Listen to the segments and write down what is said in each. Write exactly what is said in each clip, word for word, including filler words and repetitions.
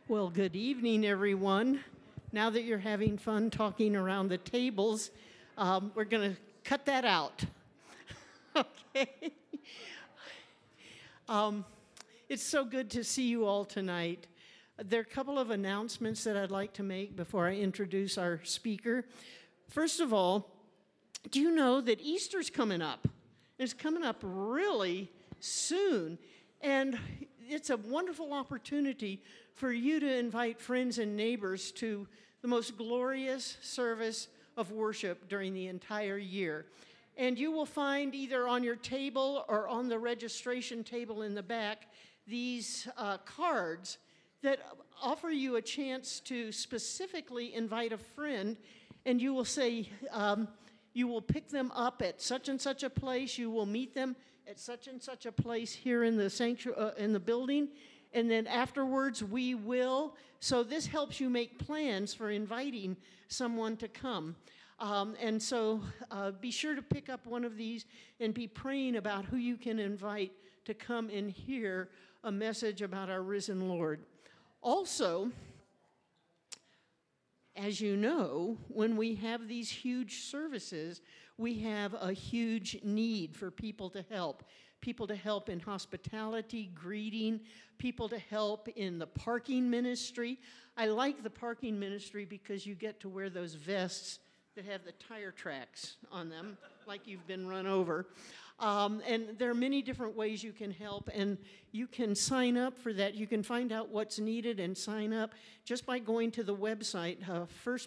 Well, good evening, everyone. Now that you're having fun talking around the tables, um, we're going to cut that out. Okay? Um, it's so good to see you all tonight. There are a couple of announcements that I'd like to make before I introduce our speaker. First of all, do you know that Easter's coming up? It's coming up really soon, and it's a wonderful opportunity for you to invite friends and neighbors to the most glorious service of worship during the entire year. And you will find either on your table or on the registration table in the back these uh, cards that offer you a chance to specifically invite a friend, and you will say, um, you will pick them up at such and such a place, you will meet them at such and such a place here in the sanctuary, uh, in the building, and then afterwards we will. So this helps you make plans for inviting someone to come. Um, and so uh, be sure to pick up one of these and be praying about who you can invite to come and hear a message about our risen Lord. Also, as you know, when we have these huge services, we have a huge need for people to help. People to help in hospitality, greeting, people to help in the parking ministry. I like the parking ministry because you get to wear those vests that have the tire tracks on them, like you've been run over. Um, and there are many different ways you can help, and you can sign up for that. You can find out what's needed and sign up just by going to the website, uh,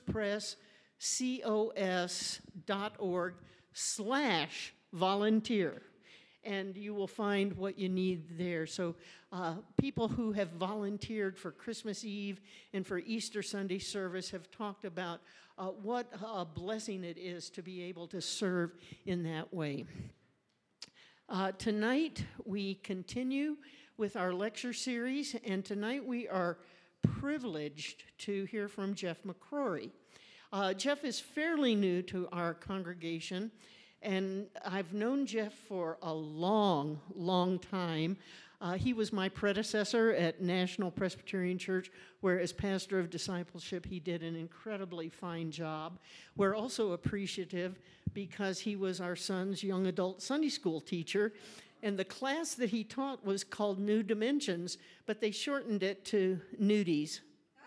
firstpresscos.org slash volunteer. And you will find what you need there. So uh, people who have volunteered for Christmas Eve and for Easter Sunday service have talked about uh, what a blessing it is to be able to serve in that way. Uh, tonight we continue with our lecture series, and tonight we are privileged to hear from Jeff McCrory. Uh, Jeff is fairly new to our congregation, and I've known Jeff for a long, long time. Uh, he was my predecessor at National Presbyterian Church, where as pastor of discipleship, he did an incredibly fine job. We're also appreciative because he was our son's young adult Sunday school teacher, and the class that he taught was called New Dimensions, but they shortened it to Nudies.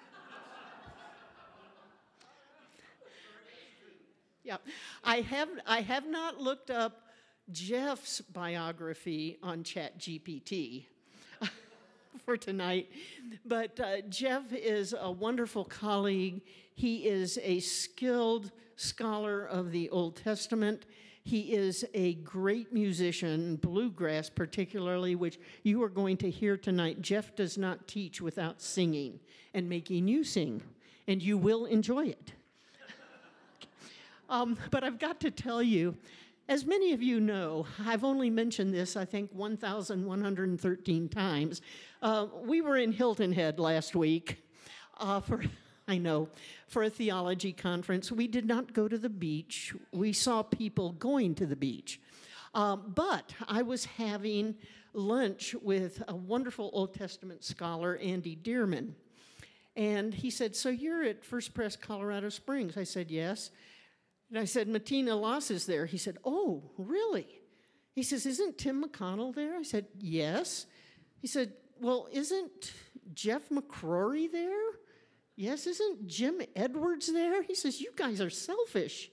Yeah, I have I have not looked up Jeff's biography on ChatGPT for tonight, but uh, Jeff is a wonderful colleague. He is a skilled scholar of the Old Testament. He is a great musician, bluegrass particularly, which you are going to hear tonight. Jeff does not teach without singing and making you sing, and you will enjoy it. Um, but I've got to tell you, as many of you know, I've only mentioned this, I think, one thousand one hundred thirteen times. Uh, we were in Hilton Head last week uh, for, I know, for a theology conference. We did not go to the beach. We saw people going to the beach. Um, but I was having lunch with a wonderful Old Testament scholar, Andy Dearman. And he said, "So you're at First Pres Colorado Springs?" I said, "Yes." And I said, "Martina Loss is there." He said, "Oh, really?" He says, "Isn't Tim McConnell there?" I said, "Yes." He said, "Well, isn't Jeff McCrory there?" "Yes." "Isn't Jim Edwards there?" He says, "You guys are selfish."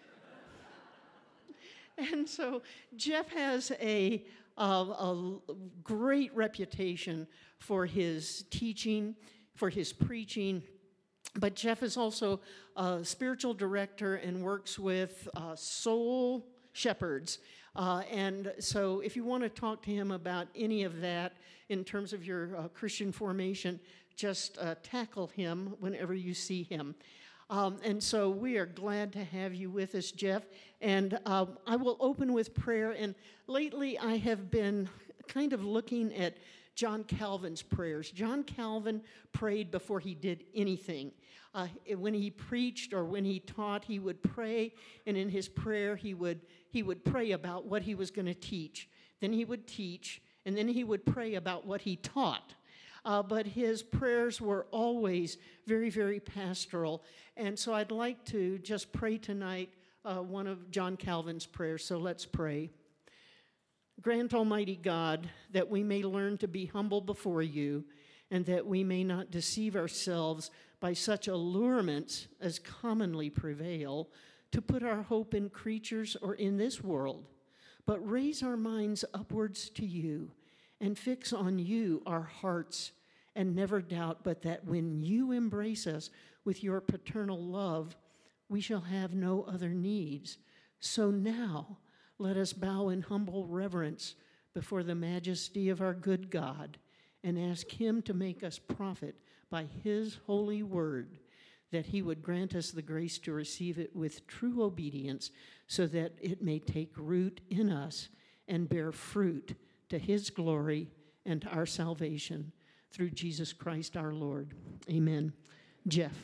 And so Jeff has a, a, a great reputation for his teaching, for his preaching. But Jeff is also a spiritual director and works with uh, Soul Shepherds. Uh, and so if you want to talk to him about any of that in terms of your uh, Christian formation, just uh, tackle him whenever you see him. Um, and so we are glad to have you with us, Jeff. And uh, I will open with prayer. And lately I have been kind of looking at John Calvin's prayers. John Calvin prayed before he did anything. Uh, when he preached or when he taught, he would pray, and in his prayer he would he would pray about what he was going to teach. Then he would teach, and then he would pray about what he taught. uh, but his prayers were always very, very pastoral. And so I'd like to just pray tonight uh, one of John Calvin's prayers. So let's pray. Grant, Almighty God, that we may learn to be humble before you, and that we may not deceive ourselves by such allurements as commonly prevail, to put our hope in creatures or in this world, but raise our minds upwards to you, and fix on you our hearts, and never doubt but that when you embrace us with your paternal love, we shall have no other needs. So now let us bow in humble reverence before the majesty of our good God, and ask him to make us profit by his holy word, that he would grant us the grace to receive it with true obedience, so that it may take root in us and bear fruit to his glory and to our salvation, through Jesus Christ our Lord. Amen. Jeff.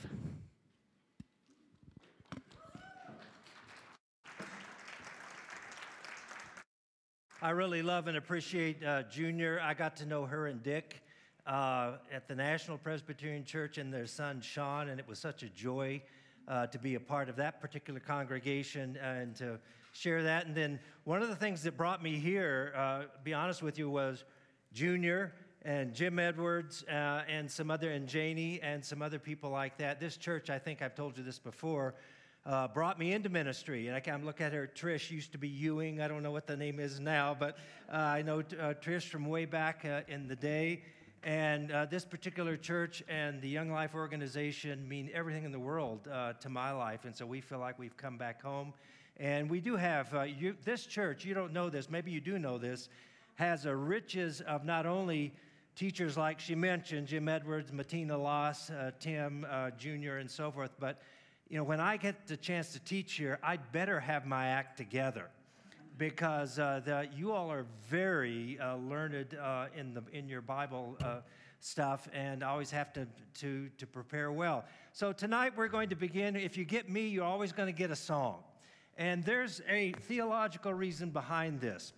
I really love and appreciate uh, Junior. I got to know her and Dick uh, at the National Presbyterian Church and their son Sean, and it was such a joy uh, to be a part of that particular congregation and to share that. And then one of the things that brought me here, uh, be honest with you, was Junior and Jim Edwards uh, and some other, and Janie and some other people like that. This church, I think I've told you this before, Uh, brought me into ministry. And I can look at her. Trish used to be Ewing. I don't know what the name is now, but uh, I know uh, Trish from way back uh, in the day. And uh, this particular church and the Young Life organization mean everything in the world uh, to my life. And so we feel like we've come back home. And we do have, uh, you, this church, you don't know this, maybe you do know this, has a riches of not only teachers like she mentioned, Jim Edwards, Matina Loss, uh, Tim, uh, Junior, and so forth, but you know, when I get the chance to teach here, I'd better have my act together, because uh, the, you all are very uh, learned uh, in the in your Bible uh, stuff, and always have to, to to prepare well. So tonight we're going to begin. If you get me, you're always going to get a song, and there's a theological reason behind this.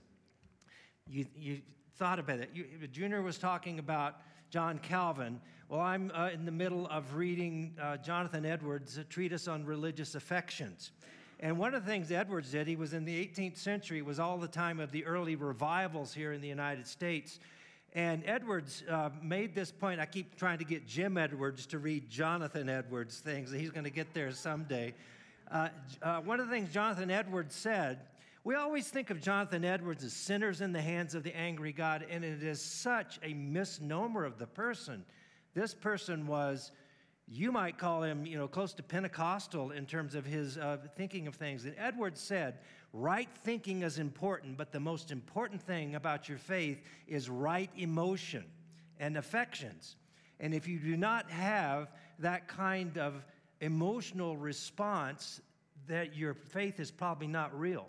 You you thought about it. You, Junior was talking about John Calvin. Well, I'm uh, in the middle of reading uh, Jonathan Edwards' a treatise on religious affections. And one of the things Edwards did, he was in the eighteenth century, it was all the time of the early revivals here in the United States. And Edwards uh, made this point. I keep trying to get Jim Edwards to read Jonathan Edwards' things. He's going to get there someday. Uh, uh, one of the things Jonathan Edwards said, we always think of Jonathan Edwards as sinners in the hands of the angry God, and it is such a misnomer of the person. This person was, you might call him, you know, close to Pentecostal in terms of his uh, thinking of things. And Edwards said, right thinking is important, but the most important thing about your faith is right emotion and affections. And if you do not have that kind of emotional response, that your faith is probably not real.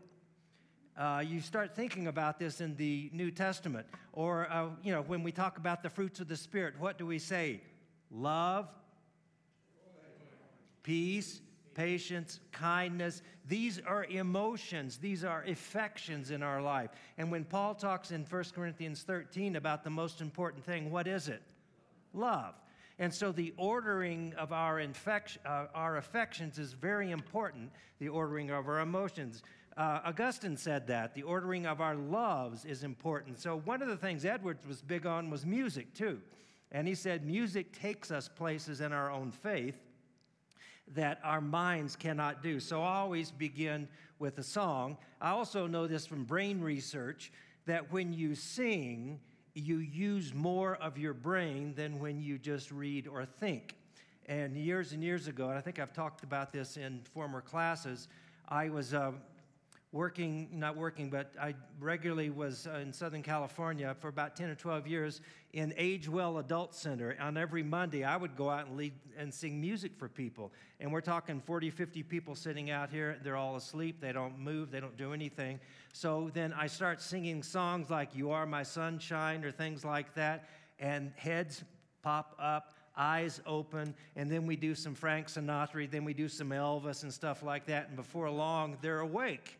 Uh, you start thinking about this in the New Testament. Or, uh, you know, when we talk about the fruits of the Spirit, what do we say? Love, peace, patience, kindness. These are emotions. These are affections in our life. And when Paul talks in First Corinthians thirteen about the most important thing, what is it? Love. And so the ordering of our, infec- uh, our affections is very important, the ordering of our emotions. Uh, Augustine said that. The ordering of our loves is important. So one of the things Edwards was big on was music, too. And he said music takes us places in our own faith that our minds cannot do. So I always begin with a song. I also know this from brain research, that when you sing, you use more of your brain than when you just read or think. And years and years ago, and I think I've talked about this in former classes, I was uh, working, not working, but I regularly was uh, in Southern California for about ten or twelve years in Age Well Adult Center. On every Monday, I would go out and lead and sing music for people. And we're talking forty, fifty people sitting out here. They're all asleep. They don't move. They don't do anything. So then I start singing songs like You Are My Sunshine or things like that. And heads pop up, eyes open, and then we do some Frank Sinatra, then we do some Elvis and stuff like that. And before long, they're awake.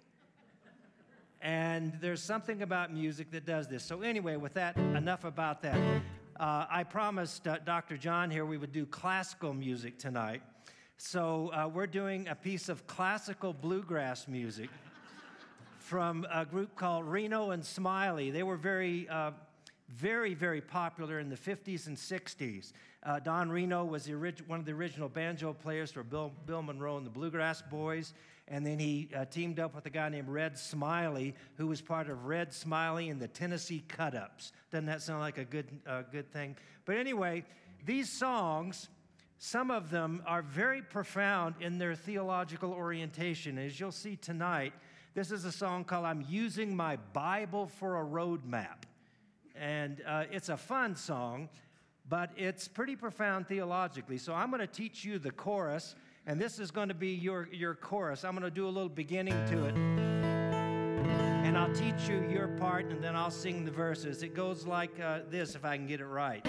And there's something about music that does this. So anyway, with that, enough about that. uh, I promised uh, Doctor John here we would do classical music tonight. So uh, we're doing a piece of classical bluegrass music from a group called Reno and Smiley. They were very, uh, very, very popular in the fifties and sixties. Uh, Don Reno was the orig- one of the original banjo players for Bill, Bill Monroe and the Bluegrass Boys. And then he uh, teamed up with a guy named Red Smiley, who was part of Red Smiley and the Tennessee Cut-Ups. Doesn't that sound like a good, uh, good thing? But anyway, these songs, some of them are very profound in their theological orientation. As you'll see tonight, this is a song called I'm Using My Bible for a Road Map. And uh, it's a fun song, but it's pretty profound theologically. So I'm going to teach you the chorus, and this is going to be your, your chorus. I'm going to do a little beginning to it, and I'll teach you your part, and then I'll sing the verses. It goes like uh, this, if I can get it right.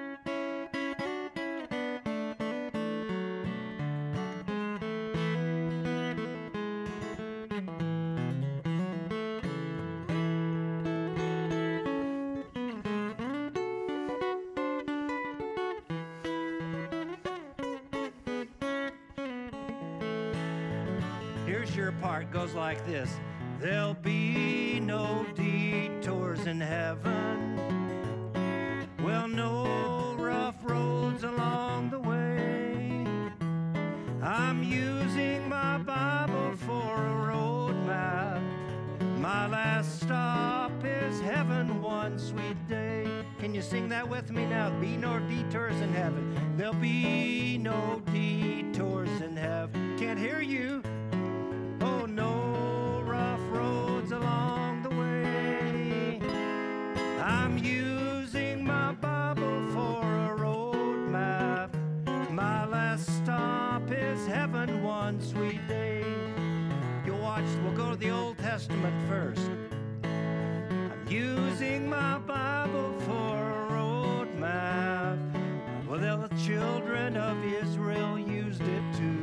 Here's your part, goes like this. There'll be no detours in heaven. Well, no rough roads along the way. I'm using my Bible for a road map. My last stop is heaven one sweet day. Can you sing that with me now? Be no detours in heaven. There'll be no detours in heaven. Can't hear you. Oh, no rough roads along the way. I'm using my Bible for a road map. My last stop is heaven one sweet day. You'll watch, we'll go to the Old Testament first. I'm using my Bible for a road map. Well, the children of Israel used it too.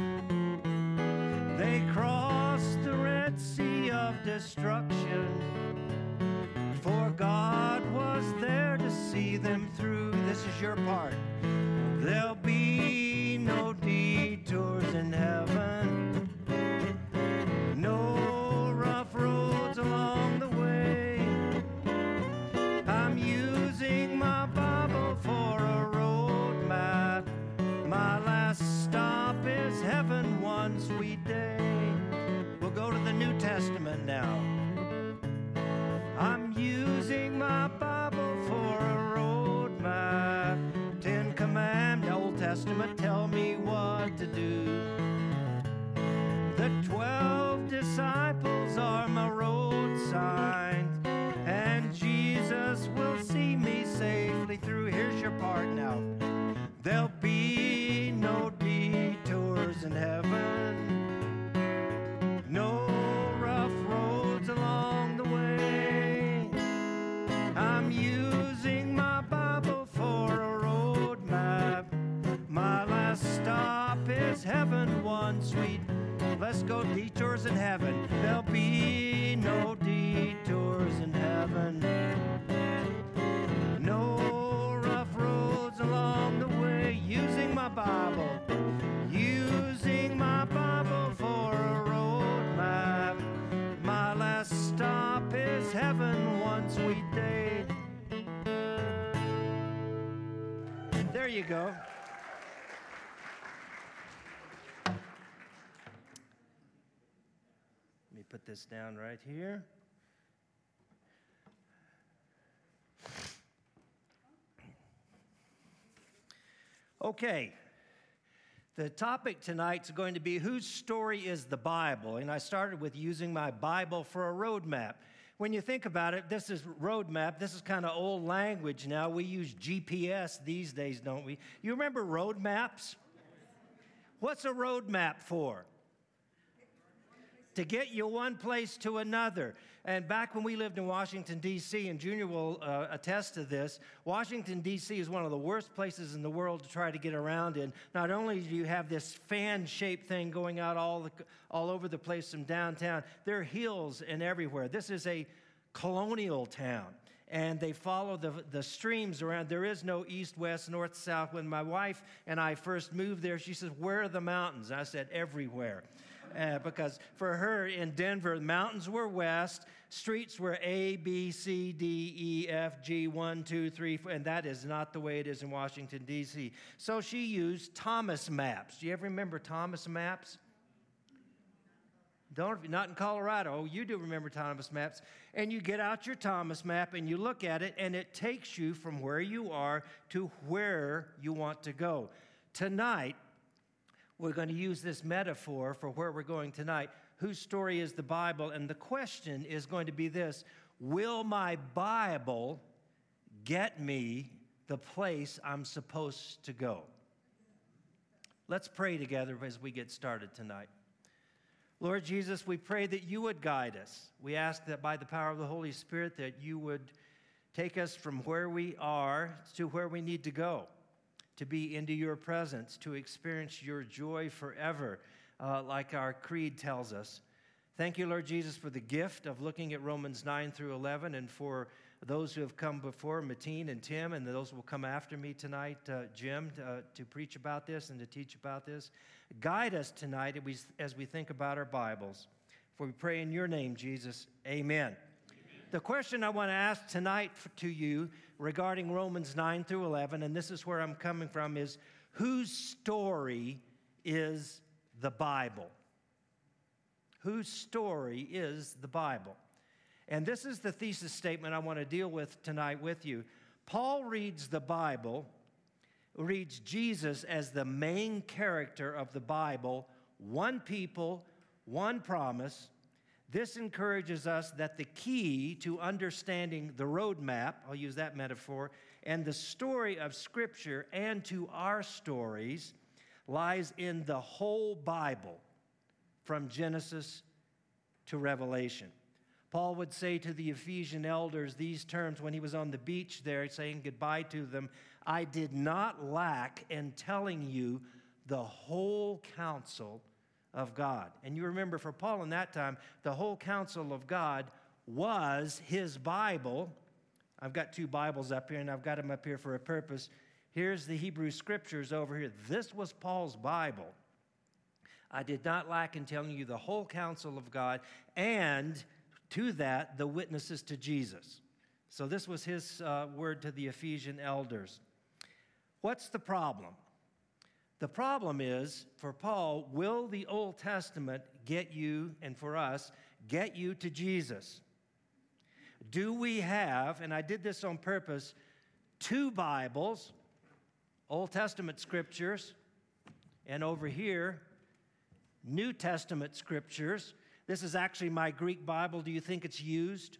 They crossed the Red Sea of destruction, for God was there to see them through. This is your part. There'll be no detours in heaven, no rough roads along the way. I'm using my Bible for a road map. My last stop is heaven one sweet day. We'll go to the New Testament now. I'm using my Bible for a road map. Ten Commandments, Old Testament, tell me what to do. The twelve disciples are my road signs, and Jesus will see me safely through. Here's your part now. There'll be no detours in heaven, no rough roads along the way. I'm using my Bible for a road map. My last stop is heaven one sweet. Let's go detours in heaven. There'll be no detours in heaven, no rough roads along the way. Using my Bible, using my Bible for a road map. My last stop is heaven one sweet day. There you go. Let me put this down right here. Okay, the topic tonight's going to be whose story is the Bible? And I started with using my Bible for a road map. When you think about it, this is road map. This is kind of old language now. We use G P S these days, don't we? You remember road maps? What's a road map for? To get you one place to another. And back when we lived in Washington, D C, and Junior will uh, attest to this, Washington, D C is one of the worst places in the world to try to get around in. Not only do you have this fan-shaped thing going out all, the, all over the place from downtown, there are hills and everywhere. This is a colonial town. and they follow the, the streams around. There is no east, west, north, south. When my wife and I first moved there, she said, "Where are the mountains?" I said, "Everywhere." Uh, because for her in Denver, mountains were west, streets were A, B, C, D, E, F, G, one, two, three, four, and that is not the way it is in Washington, D C So she used Thomas maps. Do you ever remember Thomas maps? Don't, not in Colorado. You do remember Thomas maps. And you get out your Thomas map and you look at it, and it takes you from where you are to where you want to go. Tonight, we're going to use this metaphor for where we're going tonight. Whose story is the Bible? And the question is going to be this: will my Bible get me the place I'm supposed to go? Let's pray together as we get started tonight. Lord Jesus, we pray that you would guide us. We ask that by the power of the Holy Spirit that you would take us from where we are to where we need to go, to be into your presence, to experience your joy forever, uh, like our creed tells us. Thank you, Lord Jesus, for the gift of looking at Romans nine through eleven, and for those who have come before, Mateen and Tim, and those who will come after me tonight, uh, Jim, uh, to preach about this and to teach about this. Guide us tonight as we, as we think about our Bibles. For we pray in your name, Jesus. Amen. Amen. The question I want to ask tonight to you regarding Romans nine through eleven, and this is where I'm coming from, is whose story is the Bible? Whose story is the Bible? And this is the thesis statement I want to deal with tonight with you. Paul reads the Bible, reads Jesus as the main character of the Bible, one people, one promise. This encourages us that the key to understanding the roadmap, I'll use that metaphor, and the story of Scripture and to our stories lies in the whole Bible, from Genesis to Revelation. Paul would say to the Ephesian elders these terms when he was on the beach there saying goodbye to them: "I did not lack in telling you the whole counsel of God." And you remember, for Paul in that time, the whole counsel of God was his Bible. I've got two Bibles up here, and I've got them up here for a purpose. Here's the Hebrew Scriptures over here. This was Paul's Bible. "I did not lack in telling you the whole counsel of God, and to that, the witnesses to Jesus." So this was his uh, word to the Ephesian elders. What's the problem? The problem is, for Paul, will the Old Testament get you, and for us, get you to Jesus? Do we have, and I did this on purpose, two Bibles, Old Testament scriptures, and over here, New Testament scriptures? This is actually my Greek Bible. Do you think it's used?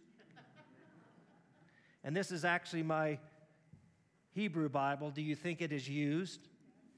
And this is actually my Hebrew Bible. Do you think it is used?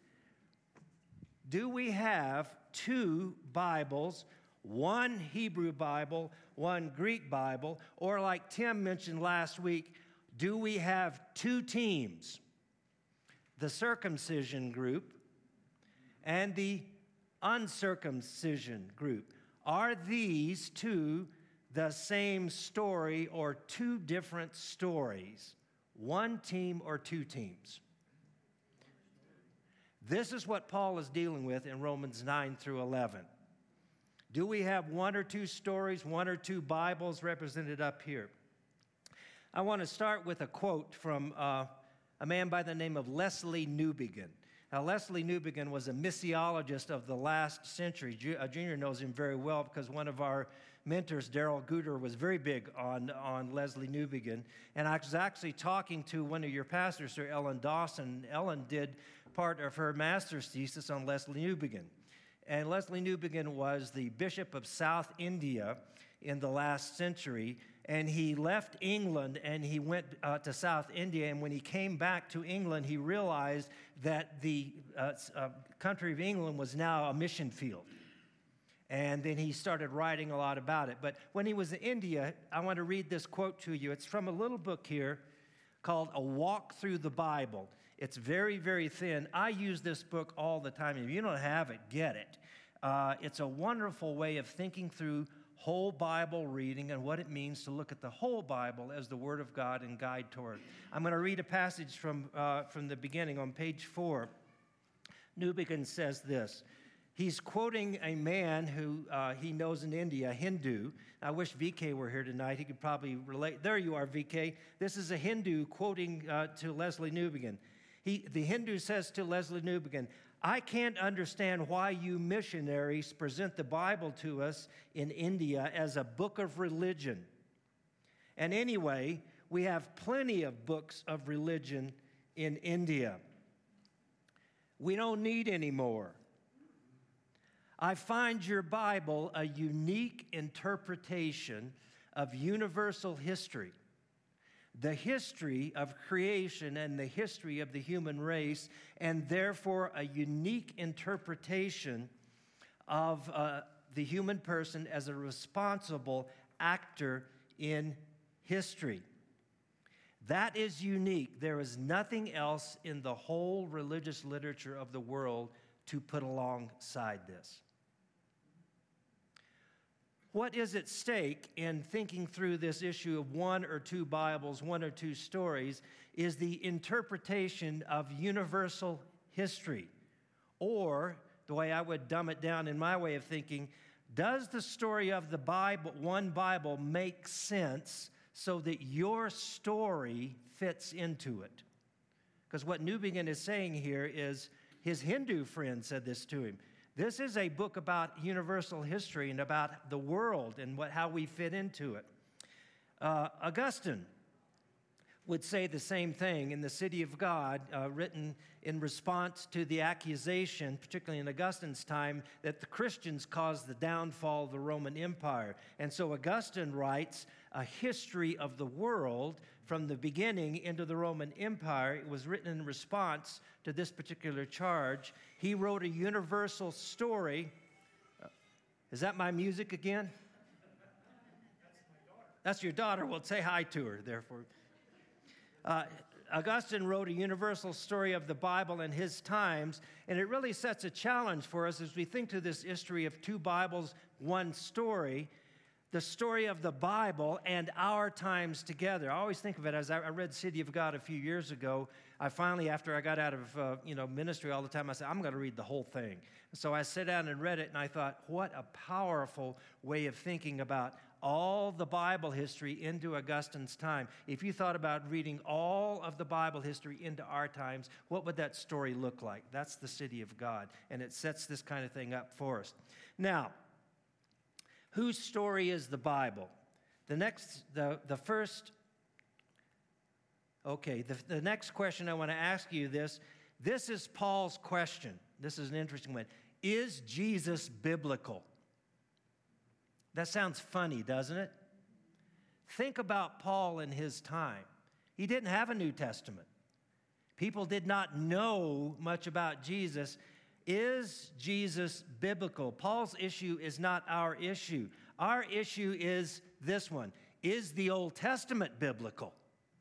Do we have two Bibles, one Hebrew Bible, one Greek Bible, or like Tim mentioned last week, do we have two teams, the circumcision group and the uncircumcision group? Are these two the same story or two different stories? One team or two teams? This is what Paul is dealing with in Romans nine through eleven. Do we have one or two stories, one or two Bibles represented up here? I want to start with a quote from uh, a man by the name of Lesslie Newbigin. Now, Lesslie Newbigin was a missiologist of the last century. Ju- uh, Junior knows him very well because one of our mentors, Darrell Guter, was very big on, on Lesslie Newbigin. And I was actually talking to one of your pastors, Sir Ellen Dawson. Ellen did part of her master's thesis on Lesslie Newbigin. And Lesslie Newbigin was the Bishop of South India in the last century, and he left England and he went uh, to South India, and when he came back to England, he realized that the uh, uh, country of England was now a mission field. And then he started writing a lot about it. But when he was in India, I want to read this quote to you. It's from a little book here called A Walk Through the Bible. It's very, very thin. I use this book all the time. If you don't have it, get it. Uh, it's a wonderful way of thinking through whole Bible reading and what it means to look at the whole Bible as the Word of God and guide toward. I'm going to read a passage from, uh, from the beginning on page four. Newbigin says this. He's quoting a man who uh, he knows in India, a Hindu. I wish V K were here tonight. He could probably relate. There you are, V K. This is a Hindu quoting uh, to Leslie Newbigin. He, the Hindu says to Leslie Newbigin, I can't understand why you missionaries present the Bible to us in India as a book of religion. And anyway, we have plenty of books of religion in India. We don't need any more. I find your Bible a unique interpretation of universal history, the history of creation and the history of the human race, and therefore a unique interpretation of uh, the human person as a responsible actor in history. That is unique. There is nothing else in the whole religious literature of the world to put alongside this. What is at stake in thinking through this issue of one or two Bibles, one or two stories, is the interpretation of universal history. Or, the way I would dumb it down in my way of thinking, does the story of the Bible, one Bible, make sense so that your story fits into it? Because what Newbigin is saying here is, his Hindu friend said this to him. This is a book about universal history and about the world and what, how we fit into it. Uh, Augustine would say the same thing in The City of God, uh, written in response to the accusation, particularly in Augustine's time, that the Christians caused the downfall of the Roman Empire. And so Augustine writes a history of the world from the beginning into the Roman Empire. It was written in response to this particular charge. He wrote a universal story. Uh, is that my music again? That's your daughter. Well, say hi to her, therefore. Uh, Augustine wrote a universal story of the Bible in his times, and it really sets a challenge for us as we think to this history of two Bibles, one story, the story of the Bible and our times together. I always think of it as I read City of God a few years ago. I finally, after I got out of uh, you know ministry all the time, I said, I'm going to read the whole thing. So I sat down and read it, and I thought, what a powerful way of thinking about all the Bible history into Augustine's time. If you thought about reading all of the Bible history into our times, what would that story look like? That's the City of God, and it sets this kind of thing up for us. Now, whose story is the Bible? The next, the, the first, okay, the, the next question I want to ask you this, this is Paul's question. This is an interesting one. Is Jesus biblical? That sounds funny, doesn't it? Think about Paul in his time. He didn't have a New Testament. People did not know much about Jesus. Is Jesus biblical? Paul's issue is not our issue. Our issue is this one. Is the Old Testament biblical?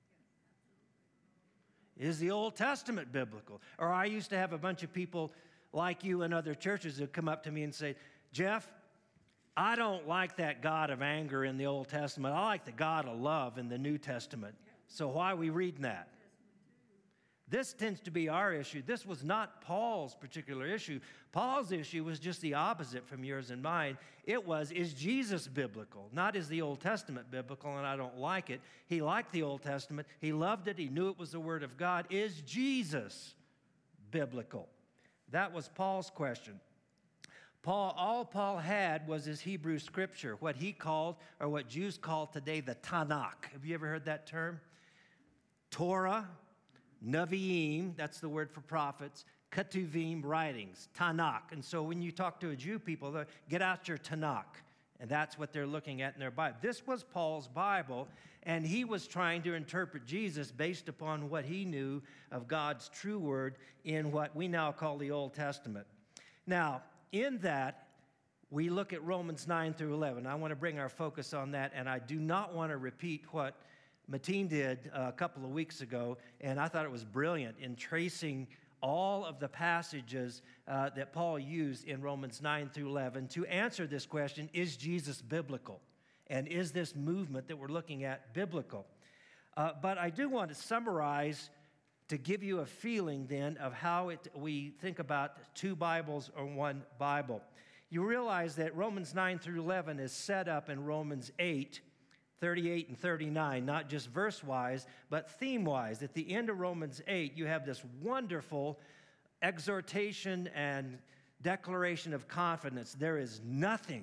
Is the Old Testament biblical? Or I used to have a bunch of people like you in other churches who come up to me and say, Jeff, I don't like that God of anger in the Old Testament. I like the God of love in the New Testament. So why are we reading that? This tends to be our issue. This was not Paul's particular issue. Paul's issue was just the opposite from yours and mine. It was, is Jesus biblical? Not is the Old Testament biblical, and I don't like it. He liked the Old Testament. He loved it. He knew it was the Word of God. Is Jesus biblical? That was Paul's question. Paul, all Paul had was his Hebrew scripture, what he called, or what Jews call today, the Tanakh. Have you ever heard that term? Torah, Nevi'im, that's the word for prophets, Ketuvim, writings, Tanakh. And so when you talk to a Jew people, they get out your Tanakh, and that's what they're looking at in their Bible. This was Paul's Bible, and he was trying to interpret Jesus based upon what he knew of God's true word in what we now call the Old Testament. Now, in that, we look at Romans nine through eleven. I want to bring our focus on that, and I do not want to repeat what Mateen did a couple of weeks ago, and I thought it was brilliant in tracing all of the passages uh, that Paul used in Romans nine through eleven to answer this question, is Jesus biblical? And is this movement that we're looking at biblical? Uh, but I do want to summarize to give you a feeling then of how it, we think about two Bibles or one Bible. You realize that Romans nine through eleven is set up in Romans eight, thirty-eight and thirty-nine, not just verse-wise, but theme-wise. At the end of Romans eight, you have this wonderful exhortation and declaration of confidence. There is nothing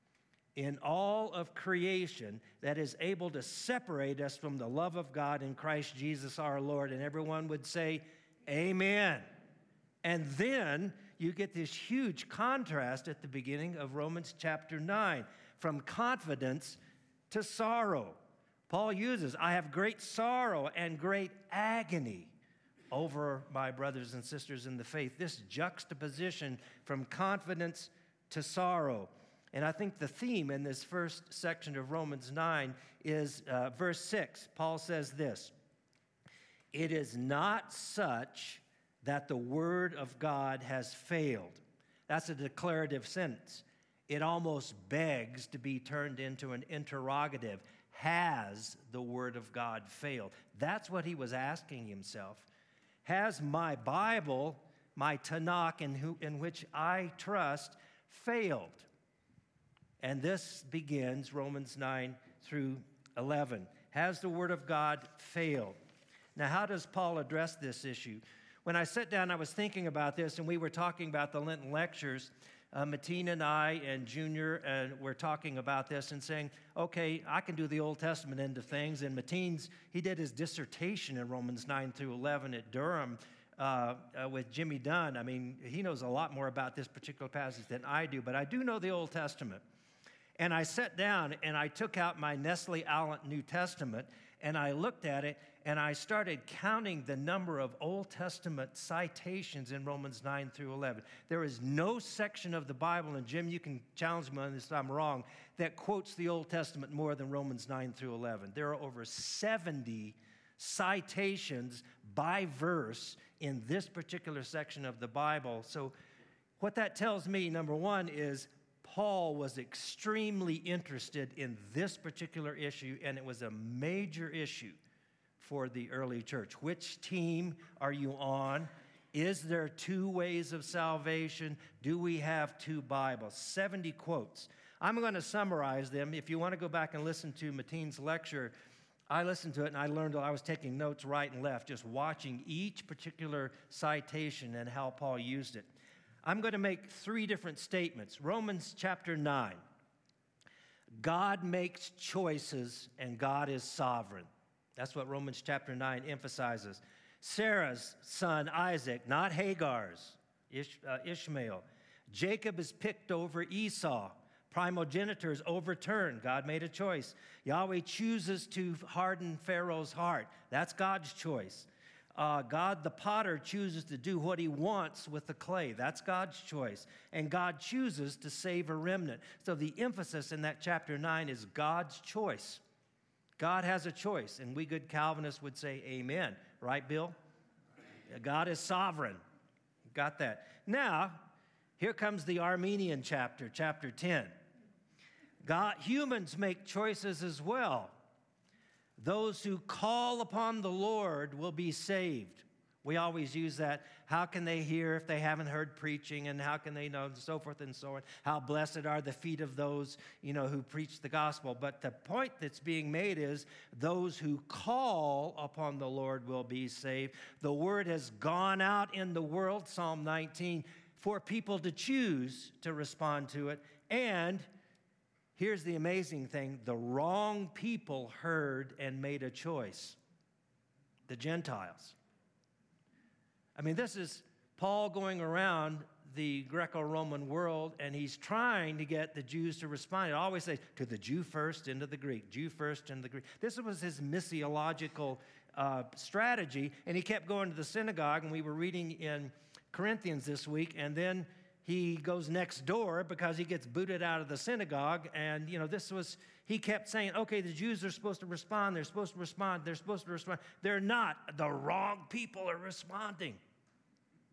in all of creation that is able to separate us from the love of God in Christ Jesus our Lord. And everyone would say, amen. And then you get this huge contrast at the beginning of Romans chapter nine, from confidence to sorrow. Paul uses, I have great sorrow and great agony over my brothers and sisters in the faith. This juxtaposition from confidence to sorrow. And I think the theme in this first section of Romans nine is uh, verse six. Paul says this, it is not such that the word of God has failed. That's a declarative sentence. It almost begs to be turned into an interrogative. Has the word of God failed? That's what he was asking himself. Has my Bible, my Tanakh, in, who, in which I trust, failed? And this begins Romans nine through eleven. Has the word of God failed? Now, how does Paul address this issue? When I sat down, I was thinking about this, and we were talking about the Lenten lectures. Uh, Mateen and I and Junior uh, were talking about this and saying, okay, I can do the Old Testament end of things. And Mateen's, he did his dissertation in Romans nine through eleven at Durham uh, uh, with Jimmy Dunn. I mean, he knows a lot more about this particular passage than I do, but I do know the Old Testament. And I sat down and I took out my Nestle Aland New Testament and I looked at it and I started counting the number of Old Testament citations in Romans nine through eleven. There is no section of the Bible, and Jim, you can challenge me on this if I'm wrong, that quotes the Old Testament more than Romans nine through eleven. There are over seventy citations by verse in this particular section of the Bible. So what that tells me, number one, is Paul was extremely interested in this particular issue, and it was a major issue for the early church. Which team are you on? Is there two ways of salvation? Do we have two Bibles? seventy quotes. I'm going to summarize them. If you want to go back and listen to Mateen's lecture, I listened to it and I learned I was taking notes right and left, just watching each particular citation and how Paul used it. I'm going to make three different statements. Romans chapter nine. God makes choices and God is sovereign. That's what Romans chapter nine emphasizes. Sarah's son Isaac, not Hagar's, Ish, uh, Ishmael. Jacob is picked over Esau. Primogeniture is overturned. God made a choice. Yahweh chooses to harden Pharaoh's heart. That's God's choice. Uh, God the potter chooses to do what he wants with the clay. That's God's choice. And God chooses to save a remnant. So the emphasis in that chapter nine is God's choice. God has a choice. And we good Calvinists would say amen. Right, Bill? God is sovereign. Got that. Now, here comes the Armenian chapter, chapter ten. God, humans make choices as well. Those who call upon the Lord will be saved. We always use that. How can they hear if they haven't heard preaching? And how can they know? And so forth and so on. How blessed are the feet of those, you know, who preach the gospel. But the point that's being made is those who call upon the Lord will be saved. The word has gone out in the world, Psalm nineteen, for people to choose to respond to it. And here's the amazing thing. The wrong people heard and made a choice. The Gentiles. I mean, this is Paul going around the Greco-Roman world, and he's trying to get the Jews to respond. It always says, to the Jew first, into the Greek. Jew first, into the Greek. This was his missiological uh, strategy, and he kept going to the synagogue, and we were reading in Corinthians this week, and then he goes next door because he gets booted out of the synagogue. And, you know, this was, he kept saying, okay, the Jews are supposed to respond. They're supposed to respond. They're supposed to respond. They're not. The wrong people are responding.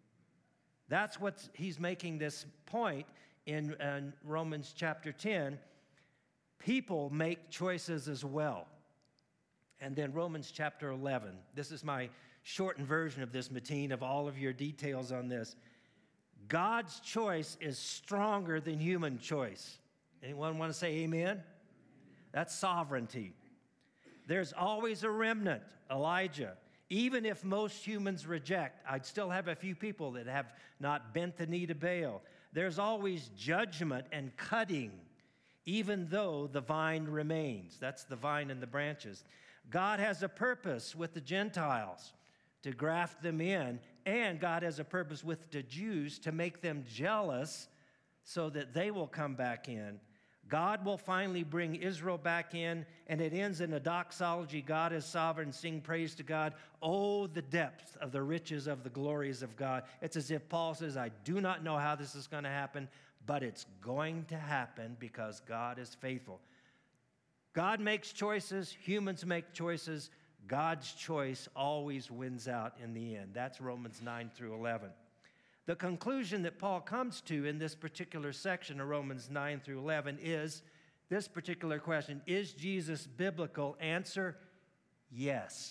That's what he's making this point in, in Romans chapter ten. People make choices as well. And then Romans chapter eleven. This is my shortened version of this, Mateen, of all of your details on this. God's choice is stronger than human choice. Anyone want to say amen? That's sovereignty. There's always a remnant, Elijah. Even if most humans reject, I'd still have a few people that have not bent the knee to Baal. There's always judgment and cutting, even though the vine remains. That's the vine and the branches. God has a purpose with the Gentiles to graft them in, and God has a purpose with the Jews to make them jealous so that they will come back in. God will finally bring Israel back in, and it ends in a doxology. God is sovereign, sing praise to God. Oh, the depth of the riches of the glories of God. It's as if Paul says, I do not know how this is going to happen, but it's going to happen because God is faithful. God makes choices, humans make choices. God's choice always wins out in the end. That's Romans nine through eleven. The conclusion that Paul comes to in this particular section of Romans nine through eleven is this particular question: is Jesus biblical? Answer, yes.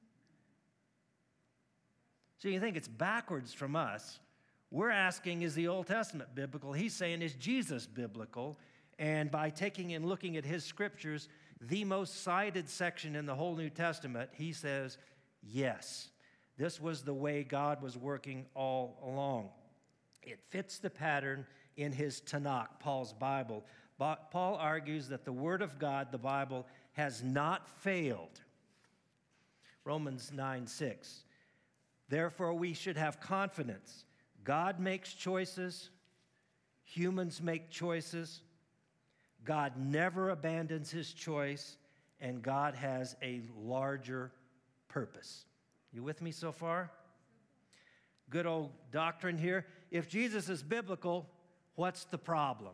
So you think it's backwards from us. We're asking, is the Old Testament biblical? He's saying, is Jesus biblical? And by taking and looking at his scriptures, the most cited section in the whole New Testament, he says, yes. This was the way God was working all along. It fits the pattern in his Tanakh, Paul's Bible. But Paul argues that the Word of God, the Bible, has not failed. Romans nine six. Therefore, we should have confidence. God makes choices. Humans make choices. God never abandons his choice, and God has a larger purpose. You with me so far? Good old doctrine here. If Jesus is biblical, what's the problem?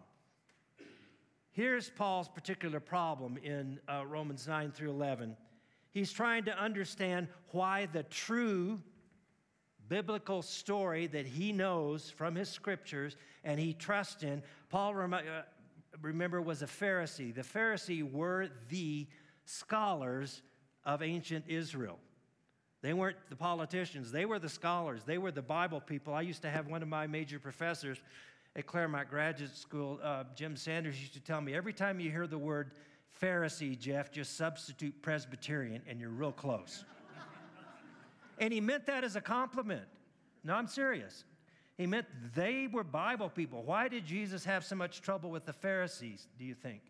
Here's Paul's particular problem in uh, Romans nine through eleven. He's trying to understand why the true biblical story that he knows from his scriptures and he trusts in. Paul, rem- uh, remember, was a Pharisee. The Pharisee were the scholars of ancient Israel. They weren't the politicians. They were the scholars. They were the Bible people. I used to have one of my major professors at Claremont Graduate School, uh, Jim Sanders, used to tell me, every time you hear the word Pharisee, Jeff, just substitute Presbyterian, and you're real close. And he meant that as a compliment. No, I'm serious. He meant they were Bible people. Why did Jesus have so much trouble with the Pharisees, do you think?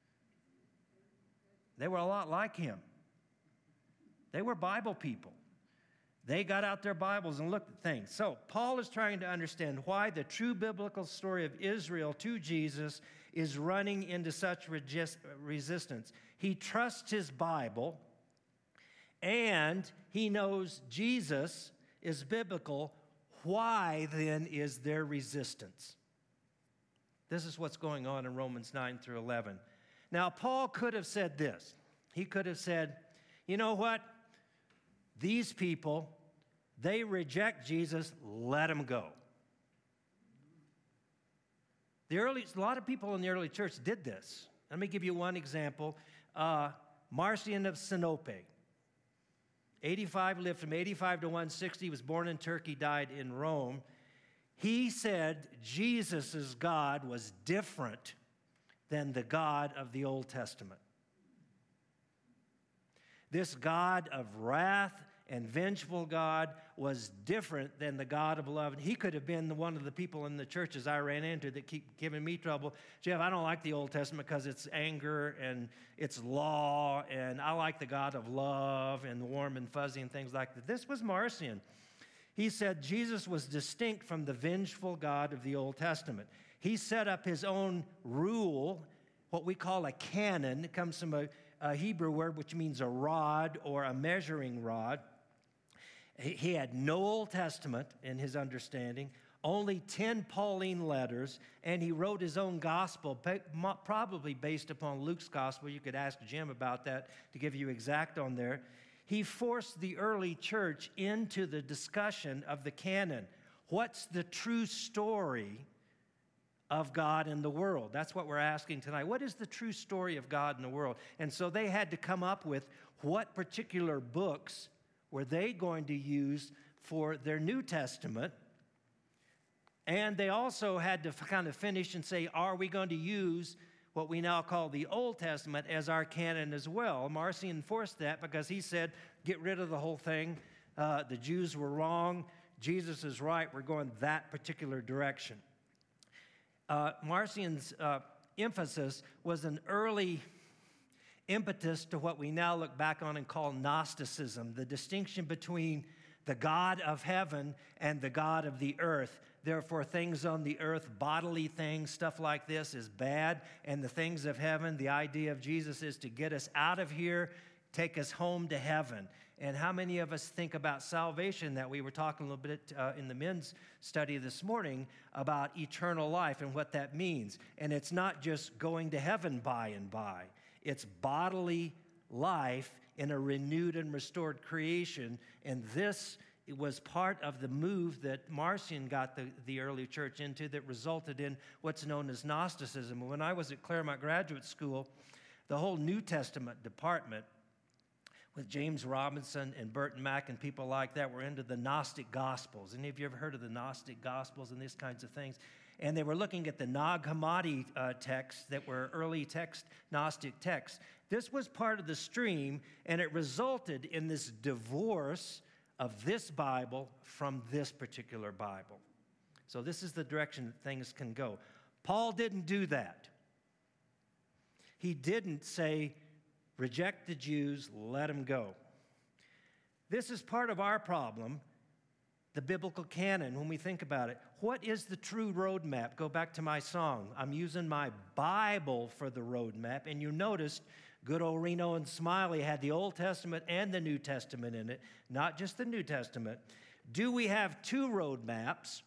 They were a lot like him. They were Bible people. They got out their Bibles and looked at things. So Paul is trying to understand why the true biblical story of Israel to Jesus is running into such resist- resistance. He trusts his Bible, and he knows Jesus is biblical. Why then is there resistance? This is what's going on in Romans nine through eleven. Now, Paul could have said this. He could have said, you know what? These people, they reject Jesus, let them go. The early, a lot of people in the early church did this. Let me give you one example. Uh, Marcion of Sinope. eighty-five, lived from eighty-five to one sixty, was born in Turkey, died in Rome. He said Jesus' God was different than the God of the Old Testament. This God of wrath and vengeful God was different than the God of love. He could have been one of the people in the churches I ran into that keep giving me trouble. Jeff, I don't like the Old Testament because it's anger and it's law, and I like the God of love and warm and fuzzy and things like that. This was Marcion. He said Jesus was distinct from the vengeful God of the Old Testament. He set up his own rule, what we call a canon. It comes from a A Hebrew word which means a rod or a measuring rod. He had no Old Testament in his understanding, only ten Pauline letters, and he wrote his own gospel, probably based upon Luke's gospel. You could ask Jim about that to give you exact on there. He forced the early church into the discussion of the canon. What's the true story of God in the world? That's what we're asking tonight. What is the true story of God in the world? And so they had to come up with what particular books were they going to use for their New Testament. And they also had to kind of finish and say, are we going to use what we now call the Old Testament as our canon as well? Marcion enforced that because he said, get rid of the whole thing. Uh, the Jews were wrong. Jesus is right. We're going that particular direction. Uh, Marcion's uh, emphasis was an early impetus to what we now look back on and call Gnosticism, the distinction between the God of heaven and the God of the earth. Therefore, things on the earth, bodily things, stuff like this is bad, and the things of heaven, the idea of Jesus is to get us out of here, take us home to heaven. And how many of us think about salvation that we were talking a little bit uh, in the men's study this morning about eternal life and what that means. And it's not just going to heaven by and by. It's bodily life in a renewed and restored creation. And this was part of the move that Marcion got the, the early church into that resulted in what's known as Gnosticism. When I was at Claremont Graduate School, the whole New Testament department with James Robinson and Burton Mack and people like that were into the Gnostic Gospels. Any of you ever heard of the Gnostic Gospels and these kinds of things? And they were looking at the Nag Hammadi uh, texts that were early text, Gnostic texts. This was part of the stream, and it resulted in this divorce of this Bible from this particular Bible. So this is the direction that things can go. Paul didn't do that. He didn't say, reject the Jews, let them go. This is part of our problem, the biblical canon, when we think about it. What is the true roadmap? Go back to my song. I'm using my Bible for the roadmap, and you noticed good old Reno and Smiley had the Old Testament and the New Testament in it, not just the New Testament. Do we have two roadmaps,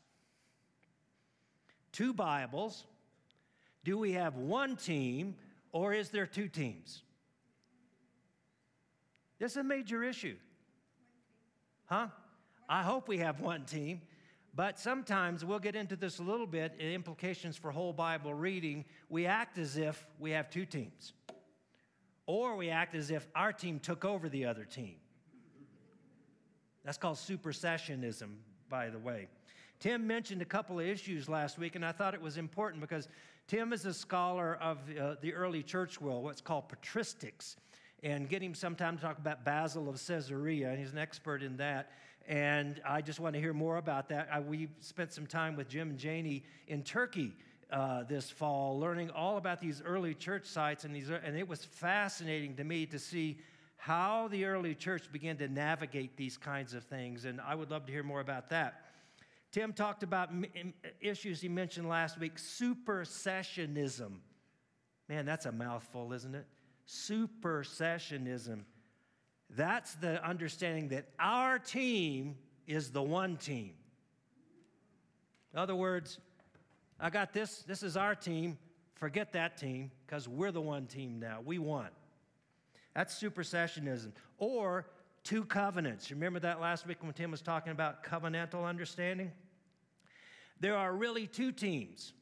two Bibles? Do we have one team, or is there two teams? This is a major issue. Huh? I hope we have one team, but sometimes we'll get into this a little bit, implications for whole Bible reading. We act as if we have two teams, or we act as if our team took over the other team. That's called supersessionism, by the way. Tim mentioned a couple of issues last week, and I thought it was important because Tim is a scholar of uh, the early church world, what's called patristics. And get him sometime to talk about Basil of Caesarea, and he's an expert in that. And I just want to hear more about that. I, we spent some time with Jim and Janie in Turkey uh, this fall, learning all about these early church sites, and, these, and it was fascinating to me to see how the early church began to navigate these kinds of things, and I would love to hear more about that. Tim talked about m- issues he mentioned last week, supersessionism. Man, that's a mouthful, isn't it? Supersessionism. That's the understanding that our team is the one team. In other words, I got this, this is our team, forget that team, because we're the one team now. We won. That's supersessionism. Or two covenants. Remember that last week when Tim was talking about covenantal understanding? There are really two teams,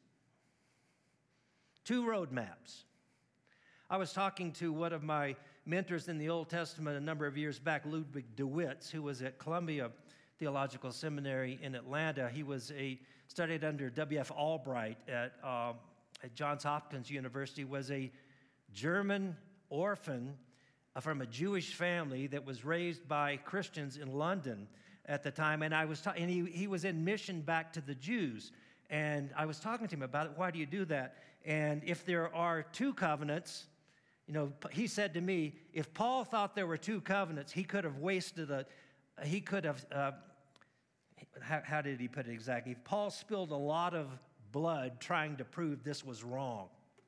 two roadmaps. I was talking to one of my mentors in the Old Testament a number of years back, Ludwig DeWitz, who was at Columbia Theological Seminary in Atlanta. He was a studied under W F Albright at, uh, at Johns Hopkins University, was a German orphan from a Jewish family that was raised by Christians in London at the time. And I was ta- and he, he was in mission back to the Jews. And I was talking to him about it. Why do you do that? And if there are two covenants, you know, he said to me, if Paul thought there were two covenants, he could have wasted a, he could have, uh, how, how did he put it exactly? Paul spilled a lot of blood trying to prove this was wrong,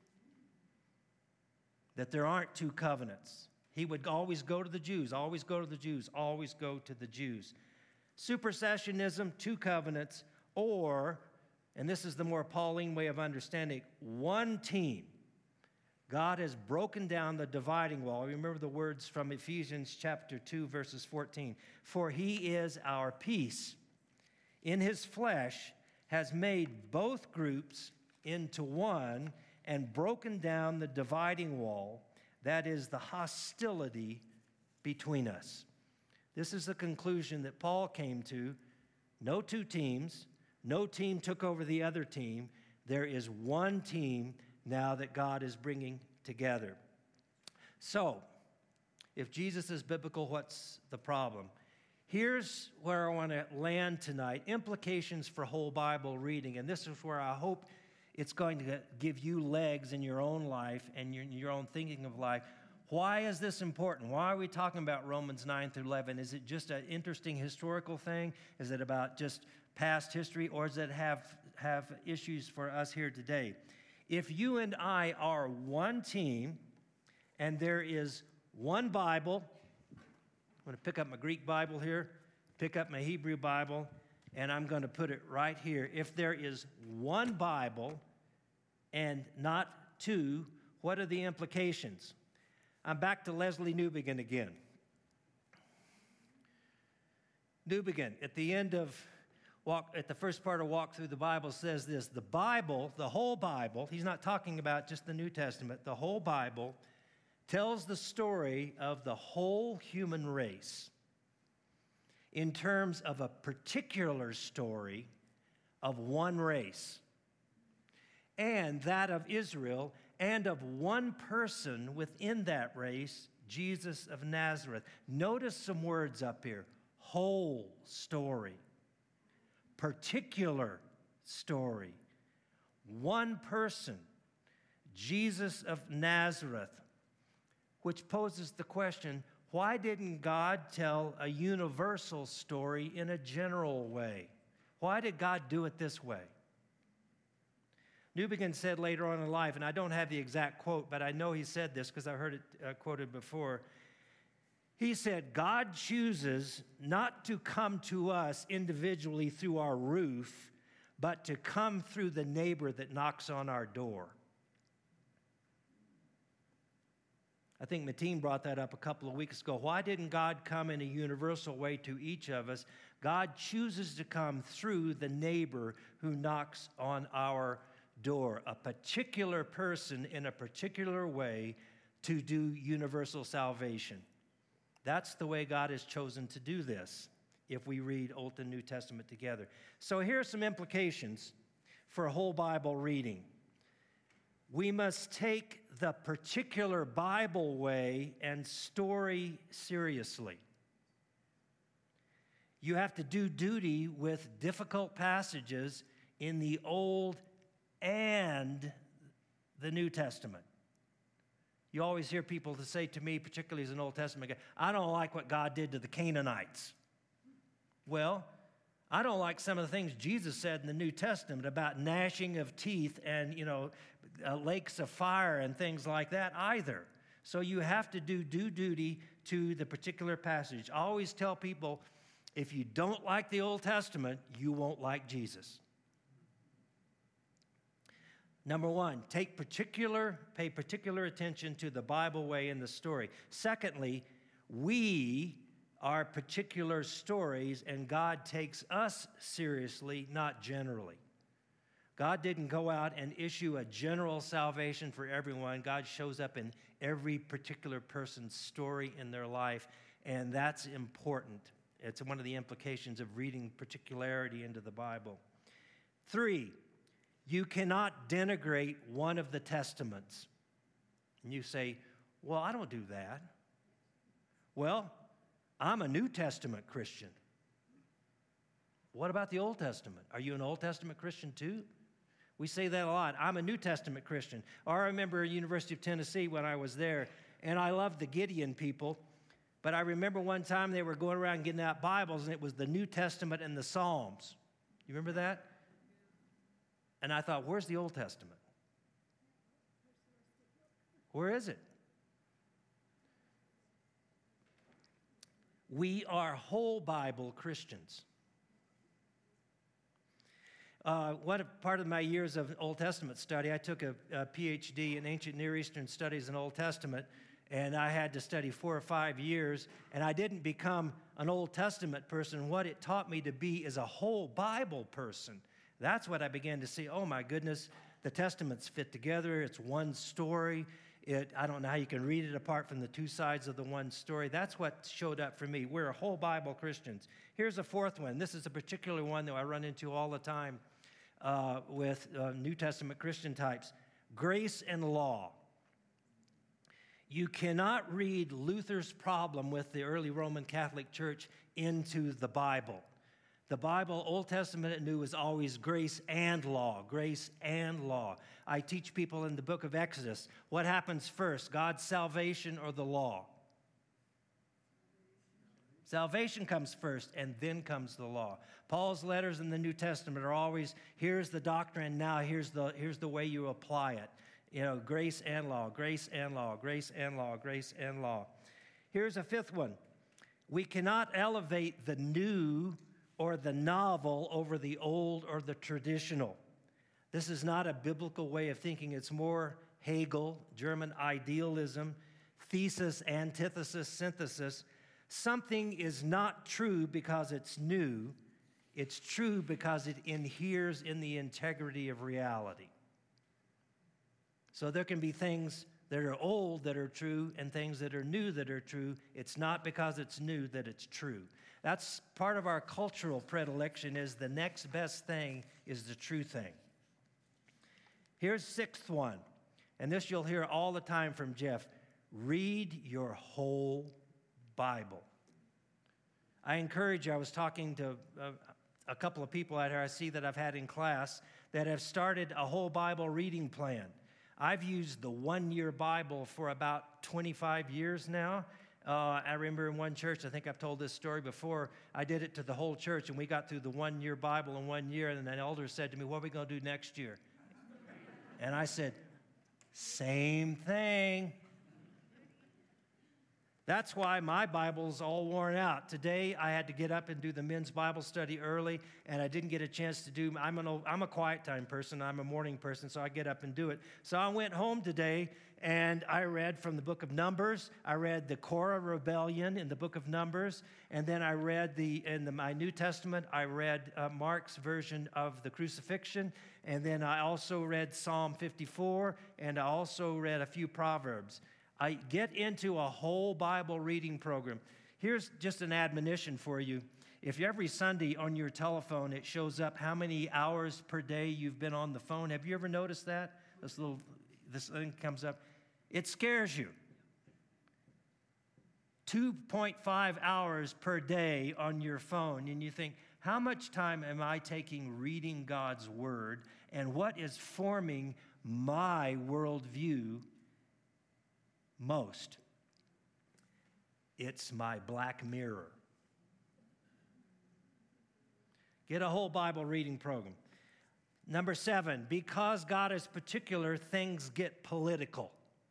that there aren't two covenants. He would always go to the Jews, always go to the Jews, always go to the Jews. Supersessionism, two covenants, or, and this is the more Pauline way of understanding, one team. God has broken down the dividing wall. Remember the words from Ephesians chapter two, verses fourteen. For he is our peace, in his flesh has made both groups into one and broken down the dividing wall, that is, the hostility between us. This is the conclusion that Paul came to. No two teams, no team took over the other team. There is one team now that God is bringing together. So, if Jesus is biblical, what's the problem? Here's where I want to land tonight, implications for whole Bible reading, and this is where I hope it's going to give you legs in your own life and your, your own thinking of life. Why is this important? Why are we talking about Romans nine through eleven? Is it just an interesting historical thing? Is it about just past history, or does it have, have issues for us here today? If you and I are one team and there is one Bible, I'm going to pick up my Greek Bible here, pick up my Hebrew Bible, and I'm going to put it right here. If there is one Bible and not two, what are the implications? I'm back to Leslie Newbegin again. Newbegin, at the end of walk, at the first part of Walk Through the Bible, says this: the Bible, the whole Bible, he's not talking about just the New Testament, the whole Bible tells the story of the whole human race in terms of a particular story of one race, and that of Israel, and of one person within that race, Jesus of Nazareth. Notice some words up here: whole story, particular story, one person, Jesus of Nazareth, which poses the question, why didn't God tell a universal story in a general way? Why did God do it this way? Newbegin said later on in life, and I don't have the exact quote, but I know he said this because I heard it uh, quoted before. He said, God chooses not to come to us individually through our roof, but to come through the neighbor that knocks on our door. I think Mateen brought that up a couple of weeks ago. Why didn't God come in a universal way to each of us? God chooses to come through the neighbor who knocks on our door, a particular person in a particular way to do universal salvation. That's the way God has chosen to do this, if we read Old and New Testament together. So here are some implications for whole Bible reading. We must take the particular Bible way and story seriously. You have to do duty with difficult passages in the Old and the New Testament. You always hear people to say to me, particularly as an Old Testament guy, I don't like what God did to the Canaanites. Well, I don't like some of the things Jesus said in the New Testament about gnashing of teeth and, you know, uh, lakes of fire and things like that either. So you have to do due duty to the particular passage. I always tell people, if you don't like the Old Testament, you won't like Jesus. Number one, take particular, pay particular attention to the Bible way in the story. Secondly, we are particular stories, and God takes us seriously, not generally. God didn't go out and issue a general salvation for everyone. God shows up in every particular person's story in their life, and that's important. It's one of the implications of reading particularity into the Bible. Three, you cannot denigrate one of the testaments. And you say, well, I don't do that. Well, I'm a New Testament Christian. What about the Old Testament? Are you an Old Testament Christian too? We say that a lot. I'm a New Testament Christian. Or I remember at University of Tennessee when I was there, and I loved the Gideon people, but I remember one time they were going around getting out Bibles, and it was the New Testament and the Psalms. You remember that? And I thought, where's the Old Testament? Where is it? We are whole Bible Christians. Uh, what part of my years of Old Testament study, I took a, a P H D in Ancient Near Eastern Studies and Old Testament, And I had to study four or five years, and I didn't become an Old Testament person. What it taught me to be is a whole Bible person. That's what I began to see. Oh, my goodness, the Testaments fit together. It's one story. It, I don't know how you can read it apart from the two sides of the one story. That's what showed up for me. We're a whole Bible Christians. Here's a fourth one. This is a particular one that I run into all the time uh, with uh, New Testament Christian types. Grace and law. You cannot read Luther's problem with the early Roman Catholic Church into the Bible. The Bible, Old Testament and New, is always grace and law, grace and law. I teach people in the book of Exodus, what happens first, God's salvation or the law? Salvation comes first, and then comes the law. Paul's letters in the New Testament are always, here's the doctrine, now here's the, here's the way you apply it. You know, grace and law, grace and law, grace and law, grace and law. Here's a fifth one. We cannot elevate the new or the novel over the old or the traditional. This is not a biblical way of thinking. It's more Hegel, German idealism, thesis, antithesis, synthesis. Something is not true because it's new. It's true because it inheres in the integrity of reality. So there can be things that are old that are true and things that are new that are true. It's not because it's new that it's true. That's part of our cultural predilection, is the next best thing is the true thing. Here's sixth one, and this you'll hear all the time from Jeff. Read your whole Bible. I encourage you, I was talking to a, a couple of people out here I see that I've had in class that have started a whole Bible reading plan. I've used the one-year Bible for about twenty-five years now. Uh, I remember in one church, I think I've told this story before, I did it to the whole church, and we got through the one-year Bible in one year, and an elder said to me, what are we going to do next year? And I said, same thing. That's why my Bible's all worn out. Today, I had to get up and do the men's Bible study early, and I didn't get a chance to do, I'm, an old, I'm a quiet time person, I'm a morning person, so I get up and do it. So I went home today, and I read from the book of Numbers. I read the Korah rebellion in the book of Numbers, and then I read the, in the, my New Testament, I read uh, Mark's version of the crucifixion, and then I also read Psalm fifty-four, and I also read a few Proverbs. I get into a whole Bible reading program. Here's just an admonition for you. If every Sunday on your telephone it shows up how many hours per day you've been on the phone, have you ever noticed that? This little, this thing comes up. It scares you. two point five hours per day on your phone, and you think, how much time am I taking reading God's Word, and what is forming my worldview most? It's my black mirror. Get a whole Bible reading program. Number seven, because God is particular, things get political.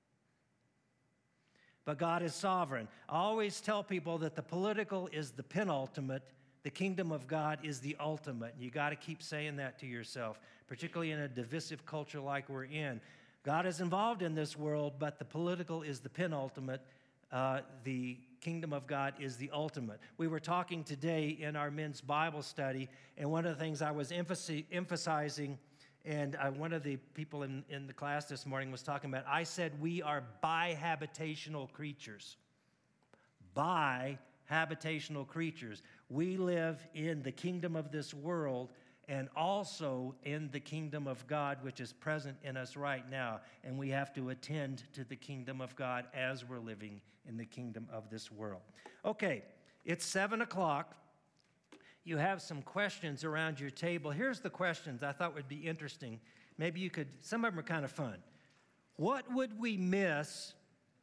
But God is sovereign. I always tell people that the political is the penultimate, the kingdom of God is the ultimate. You got to keep saying that to yourself, particularly in a divisive culture like we're in. God is involved in this world, but the political is the penultimate. Uh, the kingdom of God is the ultimate. We were talking today in our men's Bible study, and one of the things I was emphasis- emphasizing, and uh, one of the people in, in the class this morning was talking about, I said we are bihabitational creatures. Bihabitational creatures. We live in the kingdom of this world, and also in the kingdom of God, which is present in us right now. And we have to attend to the kingdom of God as we're living in the kingdom of this world. Okay, it's seven o'clock. You have some questions around your table. Here's the questions I thought would be interesting. Maybe you could, some of them are kind of fun. What would we miss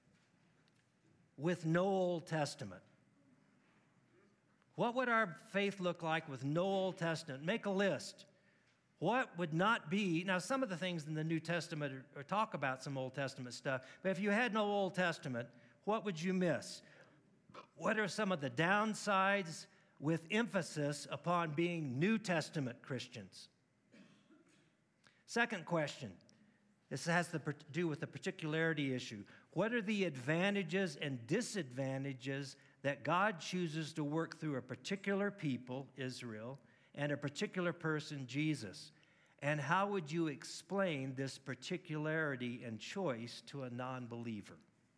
with no Old Testament? What would our faith look like with no Old Testament? Make a list. What would not be, now some of the things in the New Testament are, are talk about some Old Testament stuff, but if you had no Old Testament, what would you miss? What are some of the downsides with emphasis upon being New Testament Christians? Second question, this has to do with the particularity issue. What are the advantages and disadvantages that God chooses to work through a particular people, Israel, and a particular person, Jesus? And how would you explain this particularity and choice to a non-believer?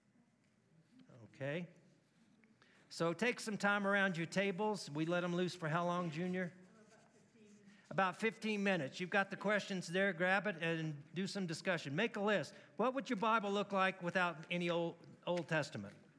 Okay? So take some time around your tables. We let them loose for how long, Junior? About fifteen minutes. You've got the questions there. Grab it and do some discussion. Make a list. What would your Bible look like without any Old, Old Testament?